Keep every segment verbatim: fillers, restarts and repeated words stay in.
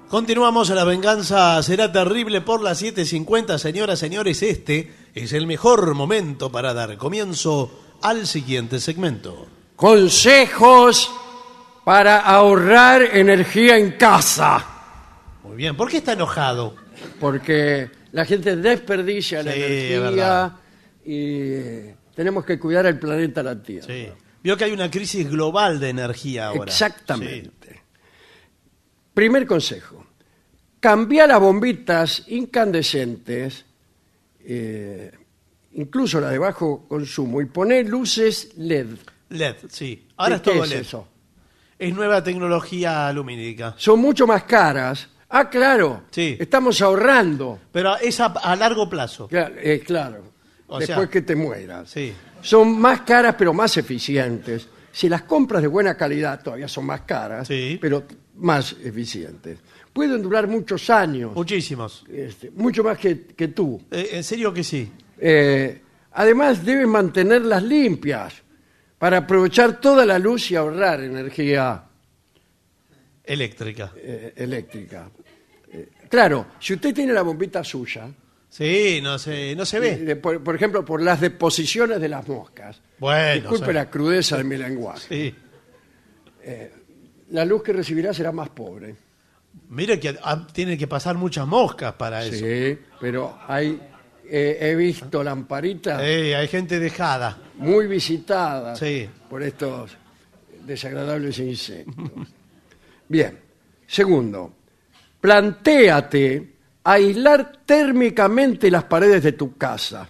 Continuamos, la venganza será terrible por las siete cincuenta. Señoras, señores, este es el mejor momento para dar comienzo al siguiente segmento. Consejos para ahorrar energía en casa. Muy bien, ¿por qué está enojado? Porque la gente desperdicia la Sí, energía es verdad. y tenemos que cuidar el planeta, la Tierra. Sí. Vio que hay una crisis global de energía ahora. Exactamente. Sí. Primer consejo. Cambiar las bombitas incandescentes, eh, incluso las de bajo consumo, y poner luces L E D. L E D, sí. Ahora es ¿Qué todo es L E D. eso? Es nueva tecnología lumínica. Son mucho más caras. Ah, claro. Sí. Estamos ahorrando. Pero es a, a largo plazo. Claro, eh, claro. O Después sea, que te mueras. Sí. Son más caras, pero más eficientes. Si las compras de buena calidad, todavía son más caras, Sí. pero más eficientes. Pueden durar muchos años, Muchísimos. este, mucho más que, que tú. Eh, en serio que sí. Eh, además, deben mantenerlas limpias para aprovechar toda la luz y ahorrar energía Eléctrica. eh, eléctrica. Eh, claro, si usted tiene la bombita suya, Sí, no se, no se ve. eh, por, por ejemplo, por las deposiciones de las moscas, Bueno. disculpe o sea, la crudeza de mi lenguaje, Sí. la luz que recibirá será más pobre. Mire que ah, tiene que pasar muchas moscas para eso. Sí, pero hay, eh, he visto lamparitas Eh, hay gente dejada. muy visitadas Sí. por estos desagradables insectos. Bien. Segundo, plantéate aislar térmicamente las paredes de tu casa,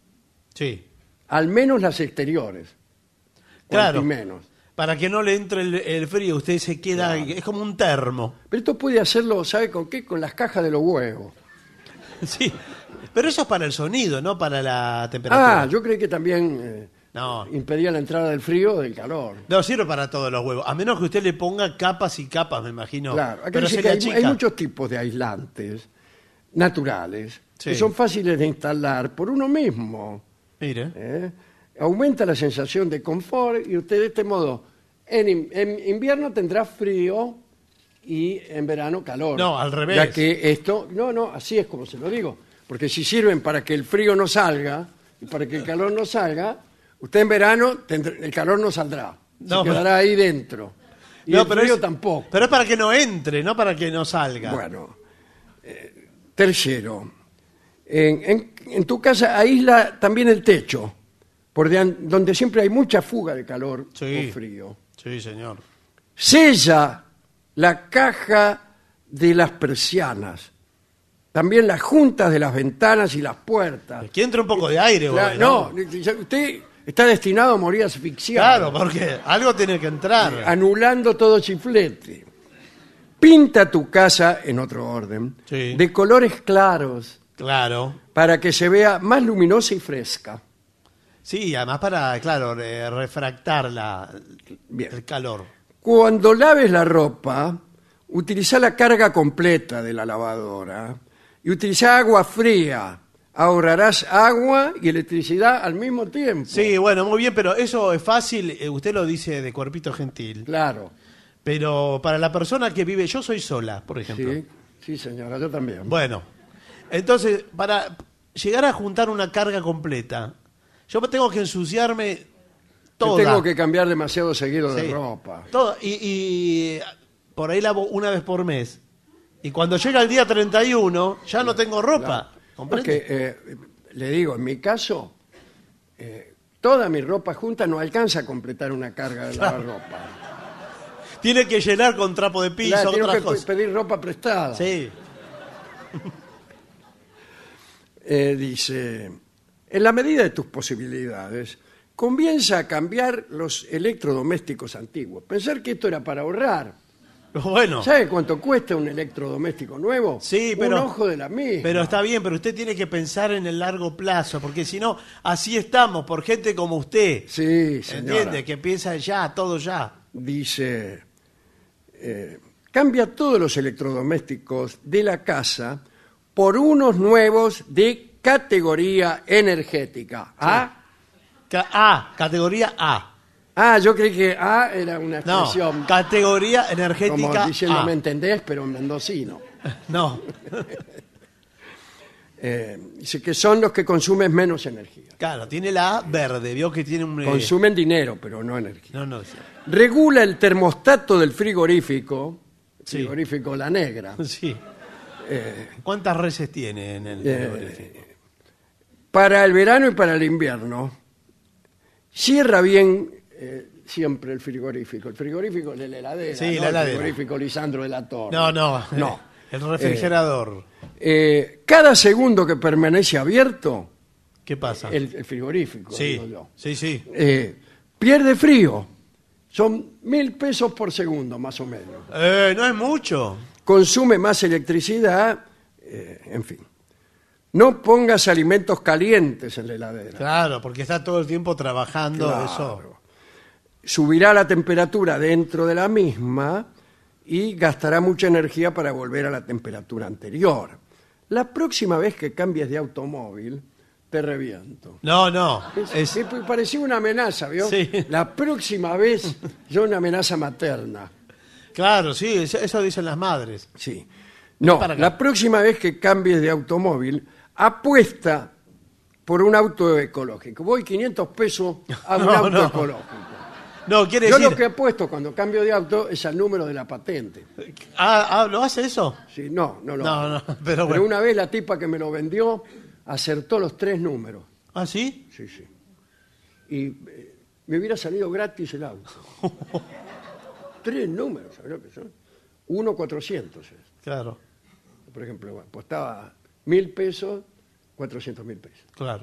Sí. al menos las exteriores. Claro. Cuanto menos. Para que no le entre el, el frío, usted se queda, es como un termo. Pero esto puede hacerlo, ¿sabe con qué? Con las cajas de los huevos. Sí. Pero eso es para el sonido, no para la temperatura. Ah, yo creí que también eh, No. impedía la entrada del frío o del calor. No sirve para todos los huevos. A menos que usted le ponga capas y capas, me imagino. Claro, acá Pero dice que sería hay, chica. hay muchos tipos de aislantes naturales Sí. que son fáciles de instalar por uno mismo. Mire. ¿eh? Aumenta la sensación de confort y usted de este modo en, in- en invierno tendrá frío y en verano calor. No, al revés. Ya que esto, no, no, así es como se lo digo. Porque si sirven para que el frío no salga y para que el calor no salga, usted en verano tendrá- el calor no saldrá. No, se quedará ahí dentro. Y No, el pero frío es- tampoco. Pero es para que no entre, no para que no salga. Bueno, eh, tercero, en, en- en tu casa aísla también el techo, por de an- donde siempre hay mucha fuga de calor Sí. o frío. Sí, señor. Sella la caja de las persianas, también las juntas de las ventanas y las puertas. Que entre un poco de aire, La- güey, no, usted está destinado a morir Claro, asfixiado. porque algo tiene que entrar. Anulando todo chiflete. Pinta tu casa, en otro orden, Sí. de colores claros Claro. para que se vea más luminosa y fresca. Sí, además para, claro, re- refractar la, Bien. el calor. Cuando laves la ropa, utiliza la carga completa de la lavadora y utiliza agua fría. Ahorrarás agua y electricidad al mismo tiempo. Sí, bueno, muy bien, pero eso es fácil, eh, usted lo dice de cuerpito gentil. Claro. Pero para la persona que vive, yo soy sola, por ejemplo. Sí, sí, señora, yo también. Bueno, entonces, para llegar a juntar una carga completa, yo tengo que ensuciarme Yo toda. tengo que cambiar demasiado seguido Sí, de ropa. toda. Y, y por ahí lavo una vez por mes. Y cuando llega el día treinta y uno, ya no tengo ropa. ¿Comprende? Porque, eh, le digo, en mi caso, eh, toda mi ropa junta no alcanza a completar una carga de lavar ropa. Tiene que llenar con trapo de piso, Claro, tengo otras que cosas. pedir ropa prestada. Sí. Eh, dice, en la medida de tus posibilidades, comienza a cambiar los electrodomésticos antiguos. Pensar que esto era para ahorrar. Bueno, ¿Sabe cuánto cuesta un electrodoméstico nuevo? Sí, pero- Un ojo de la misma. pero está bien, pero usted tiene que pensar en el largo plazo, porque si no, así estamos, por gente como usted. Sí, señora. ¿Entiende? Que piensa ya, todo ya. Dice, eh, cambia todos los electrodomésticos de la casa por unos nuevos de categoría energética. ¿Ah? Ca- A, categoría A. Ah, yo creí que A era una No, expresión categoría como energética diciendo A. me entendés, pero mendocino. No, Eh, dice que son los que consumen menos energía. claro, tiene la A verde, vio que tiene un... eh, Consumen dinero, pero no energía. No, no, sí. Regula el termostato del frigorífico, Sí. frigorífico La Negra, Sí. ¿Cuántas reses tiene en el Eh, frigorífico? para el verano y para el invierno. Cierra bien eh, siempre el frigorífico. El frigorífico es la heladera, Sí, no la el heladera. frigorífico Lisandro de la Torre. No, no. No. El refrigerador. Eh, cada segundo que permanece abierto, ¿Qué pasa? el, el frigorífico, sí, digo yo, sí, sí. eh, pierde frío. Son mil pesos por segundo, más o menos. Eh, no es mucho. Consume más electricidad, eh, en fin. No pongas alimentos calientes en la heladera. Claro, porque está todo el tiempo trabajando Claro. eso. Subirá la temperatura dentro de la misma y gastará mucha energía para volver a la temperatura anterior. La próxima vez que cambies de automóvil, te reviento. No, no. Es, Es, es- parecía una amenaza, ¿vio? Sí. La próxima vez, yo una amenaza materna. claro, sí, eso, eso dicen las madres. Sí. No, Para acá. la próxima vez que cambies de automóvil, apuesta por un auto ecológico. Voy quinientos pesos a un No, auto no. ecológico. No, quiere Yo decir... lo que apuesto cuando cambio de auto es al número de la patente. Ah, ah, ¿lo hace eso? Sí, no, no lo No, hago. no, pero bueno. una vez la tipa que me lo vendió acertó los tres números. ¿Ah, sí? Sí, sí. Y eh, me hubiera salido gratis el auto. Tres números, ¿sabes lo que son? Uno cuatrocientos es. Claro, Por ejemplo, apostaba mil pesos, cuatrocientos mil pesos. claro.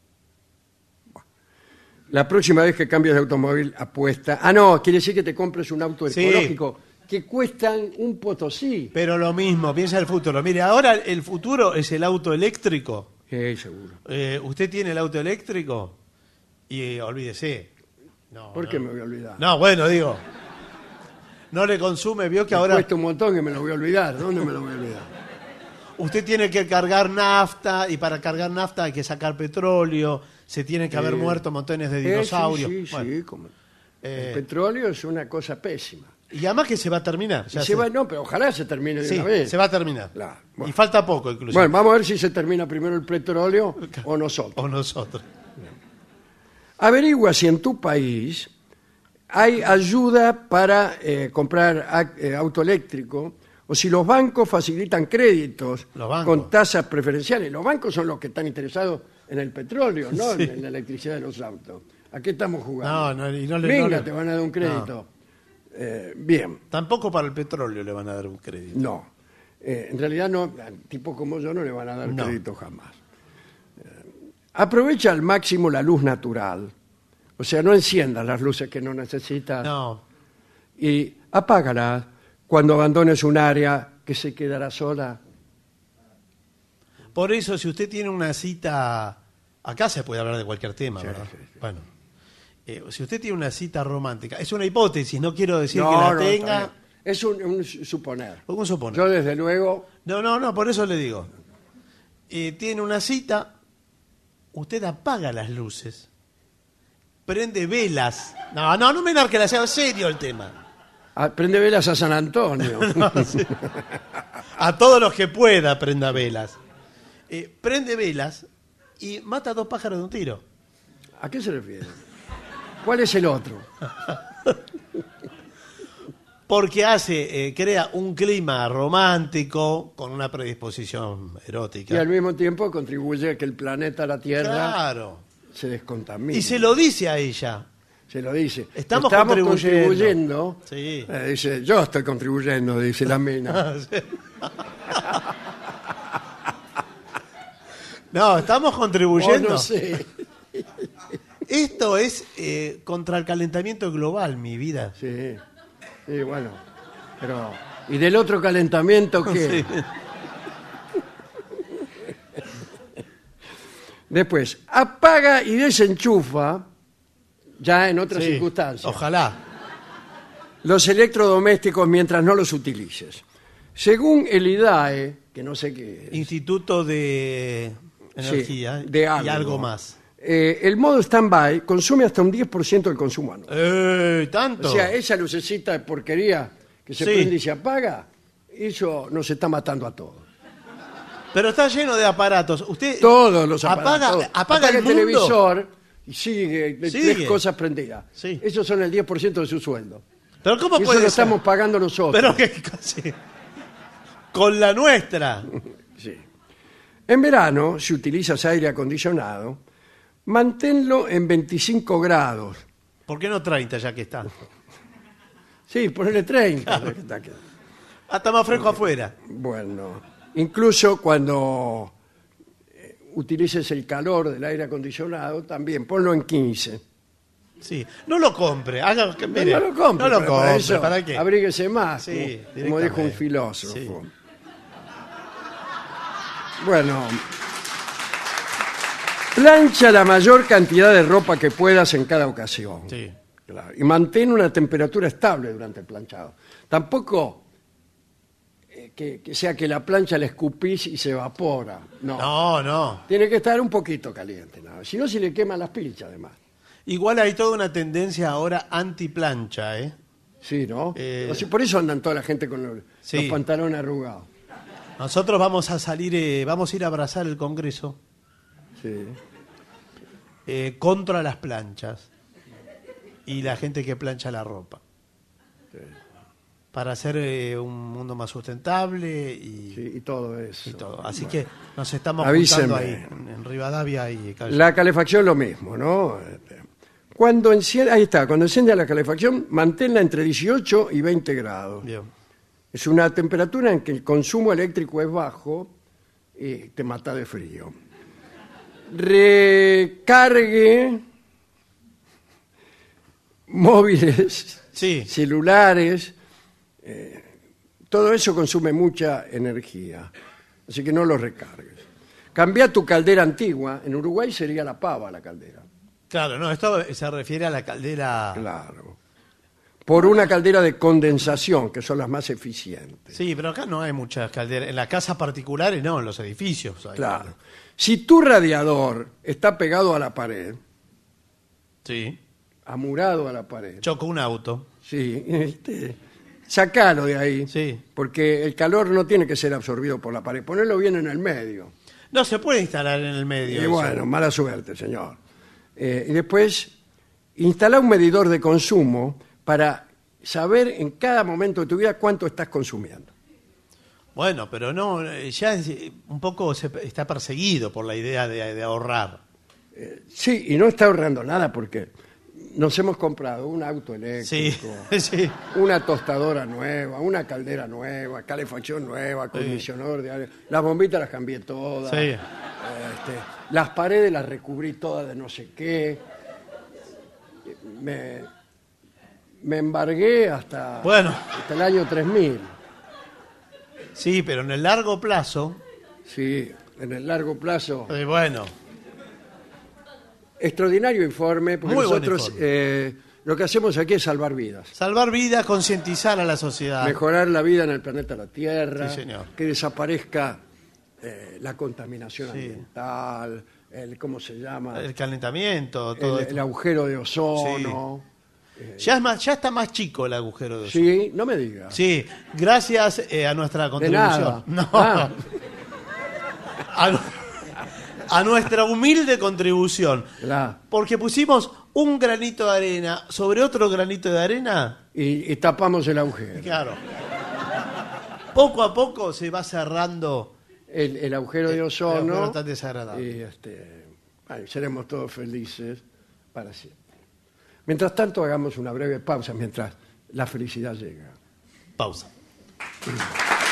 La próxima vez que cambies de automóvil, apuesta. Ah, no, quiere decir que te compres un auto Sí. ecológico que cuestan un potosí. Pero lo mismo, piensa el futuro. Mire, ahora el futuro es el auto eléctrico. Sí, seguro. Eh, usted tiene el auto eléctrico y eh, olvídese. No, ¿Por no. qué me voy a olvidar? No, bueno, digo. No le consume, vio que Me ahora cuesta un montón que me lo voy a olvidar. ¿Dónde me lo voy a olvidar? usted tiene que cargar nafta y para cargar nafta hay que sacar petróleo, se tiene que haber Eh, muerto montones de Eh, dinosaurios. sí, sí, Bueno, sí, como- eh, El petróleo es una cosa pésima. y además que se va a terminar. ya Y se se- va- no, pero ojalá se termine de sí, una vez. se va a terminar. Claro, bueno. Y falta poco incluso. Bueno, vamos a ver si se termina primero el petróleo o nosotros. O nosotros. Averigua si en tu país hay ayuda para eh, comprar ac- eh, auto eléctrico o si los bancos facilitan créditos Los bancos. con tasas preferenciales. Los bancos son los que están interesados en el petróleo, no Sí. en la electricidad de los autos. ¿A qué estamos jugando? No, no, y no le- Venga, no le- te van a dar un crédito. Eh, bien, Tampoco para el petróleo le van a dar un crédito. no. Eh, en realidad, no, a tipos como yo no le van a dar No. crédito jamás. Eh, aprovecha al máximo la luz natural. O sea, no enciendas las luces que no necesitas No. y apágalas cuando abandones un área que se quedará sola. Por eso, si usted tiene una cita, acá se puede hablar de cualquier tema, Sí, ¿verdad? sí, sí. Bueno, eh, si usted tiene una cita romántica, es una hipótesis, no quiero decir No, que la no, está tenga. bien. Es un, un suponer. ¿Cómo supone? Yo, desde luego, No, no, no, por eso le digo. Eh, tiene una cita, usted apaga las luces, prende velas. No, no, no me narque la sea serio el tema. ah, prende velas a San Antonio. A todos los que pueda prenda velas. Eh, prende velas y mata a dos pájaros de un tiro. ¿A qué se refiere? ¿Cuál es el otro? Porque hace, eh, crea un clima romántico con una predisposición Y erótica. al mismo tiempo contribuye a que el planeta, la Tierra, Claro. se descontamine. Y se lo dice a ella. Se lo dice. Estamos contribuyendo. contribuyendo. Sí. Eh, dice, yo estoy contribuyendo, dice la mina. No, estamos Oh, contribuyendo. no sé. Esto es eh, contra el calentamiento global, mi vida. Sí, sí, bueno. Pero, ¿y del otro calentamiento qué? Sí. Después, apaga y desenchufa, ya en otras Sí, circunstancias, Ojalá. los electrodomésticos mientras no los utilices. Según el I D A E, que no sé qué es, Instituto de sí, Energía de y algo, algo más. eh, el modo stand-by consume hasta un diez por ciento del consumo anual. Eh, ¿Tanto? O sea, esa lucecita de porquería que se Sí. prende y se apaga, eso nos está matando a todos. Pero está lleno de aparatos. Usted Todos los aparatos. apaga, todos. apaga, el, el mundo. televisor y sigue, de Sigue. tres cosas prendidas. Sí. Esos son el diez por ciento de su sueldo. Pero ¿cómo Y eso puede lo ser? estamos pagando nosotros. Pero qué sí. Con la nuestra. Sí. En verano, si utilizas aire acondicionado, manténlo en veinticinco grados. ¿Por qué no treinta ya que está? Sí, ponele treinta. Hasta más fresco afuera. Bueno, incluso cuando eh, utilices el calor del aire acondicionado, también ponlo en quince. Sí. No lo compre. Haga, que- No, mire, no lo compre. No lo pero para compre. eso, ¿Para qué? abríguese más, Sí, como- como, dijo directamente. un filósofo. Sí. Bueno, plancha la mayor cantidad de ropa que puedas en cada ocasión. Sí. Claro, y mantén una temperatura estable durante el planchado. Tampoco eh, que, que sea que la plancha la escupís y se evapora. No. No, no. Tiene que estar un poquito caliente. ¿No? Si no, se le queman las pilchas, además. Igual hay toda una tendencia ahora anti-plancha, ¿eh? Sí, ¿no? Eh, O sea, por eso andan toda la gente con los, Sí. los pantalones arrugados. Nosotros vamos a salir, eh, vamos a ir a abrazar el Congreso Sí. eh, contra las planchas y la gente que plancha la ropa. Para hacer eh, un mundo más sustentable y, Sí, y todo eso. y todo. Así Bueno. que nos estamos Avísenme. juntando ahí, en, en Rivadavia y Calle. La calefacción lo mismo, ¿no? Este, Cuando enciende, ahí está, cuando enciende la calefacción, manténla entre dieciocho y veinte grados. Bien. Es una temperatura en que el consumo eléctrico es bajo y te mata de frío. Recargue móviles, Sí. celulares, eh, todo eso consume mucha energía, así que no lo recargues. Cambia tu caldera antigua, en Uruguay sería la pava la caldera, Claro, no, esto se refiere a la caldera. claro, por una caldera de condensación, que son las más eficientes. Sí, pero acá no hay muchas calderas. En las casas particulares no, en los edificios. hay. Claro. Si tu radiador está pegado a la pared, Sí. amurado a la pared, Choco un auto. sí, este, sacalo de ahí, Sí. porque el calor no tiene que ser absorbido por la pared, ponelo bien en el medio. No se puede instalar en el medio. Y eso. bueno, mala suerte, señor. Eh, y después, instala un medidor de consumo para saber en cada momento de tu vida cuánto estás consumiendo. Bueno, pero no, eh, ya es, eh, un poco se, está perseguido por la idea de, de ahorrar. Sí, y no está ahorrando nada porque nos hemos comprado un auto Sí, eléctrico, sí. una tostadora nueva, una caldera nueva, calefacción nueva, acondicionador de aire. Las bombitas las cambié todas. Sí. Este, las paredes las recubrí todas de no sé qué. Me, me embargué hasta, Bueno. hasta el año tres mil. Sí, pero en el largo plazo, Sí, en el largo plazo. eh, bueno, Extraordinario informe, porque Muy buen nosotros informe. eh, lo que hacemos aquí es salvar vidas. salvar vidas, concientizar a la sociedad. Mejorar la vida en el planeta la Tierra, Sí, señor. que desaparezca eh, la contaminación Sí. ambiental, el cómo se llama, El calentamiento, todo el, esto. el agujero de ozono. Ya, es más, ya está más chico el agujero de ozono. Sí, no me diga. Sí, gracias eh, a nuestra De contribución. nada. No. Ah, A, nu- a nuestra humilde contribución. la- Porque pusimos un granito de arena sobre otro granito de arena. y, y tapamos el agujero. Claro. Poco a poco se va cerrando. El, el agujero de El ozono. agujero tan desagradable. Y este, ay, seremos todos felices para siempre. Mientras tanto, hagamos una breve pausa mientras la felicidad llega. Pausa.